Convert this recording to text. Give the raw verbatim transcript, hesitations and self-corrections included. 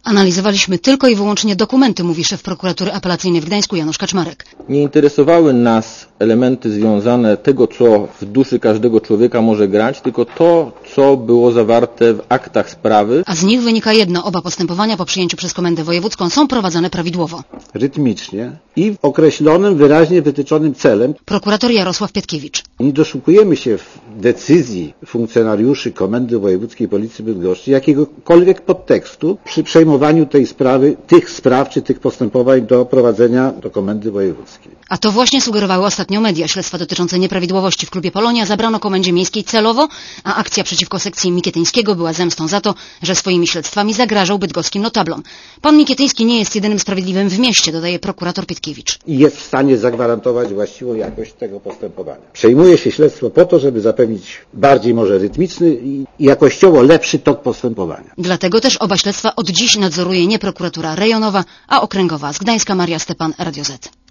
Analizowaliśmy tylko i wyłącznie dokumenty, mówi szef prokuratury apelacyjnej w Gdańsku Janusz Kaczmarek. Nie interesowały nas elementy związane tego, co w duszy każdego człowieka może grać, tylko to, co było zawarte w aktach sprawy. A z nich wynika jedno, oba postępowania po przyjęciu przez Komendę Wojewódzką są prowadzone prawidłowo. Rytmicznie i w określonym, wyraźnie wytyczonym celem. Prokurator Jarosław Pietkiewicz. Nie doszukujemy się w decyzji funkcjonariuszy Komendy Wojewódzkiej Policji Bydgoszczy jakiegokolwiek podtekstu przy przejmowaniu tej sprawy, tych spraw czy tych postępowań do prowadzenia do Komendy Wojewódzkiej. A to właśnie sugerowały ostatnio media. Śledztwa dotyczące nieprawidłowości w klubie Polonia zabrano Komendzie Miejskiej celowo, a akcja przeciwko sekcji Mikietyńskiego była zemstą za to, że swoimi śledztwami zagrażał bydgoskim notablom. Pan Mikietyński nie jest jedynym sprawiedliwym w mieście, dodaje prokurator Pietkiewicz. I jest w stanie zagwarantować właściwą jakość tego postępowania. Przejmuje się śledztwo po to, żeby zapewnić bardziej może rytmiczny i jakościowo lepszy tok postępowania. Dlatego też oba śledztwa od dziś nadzoruje nie prokuratura rejonowa, a okręgowa z Gdańska. Maria Stepan, Radio Z.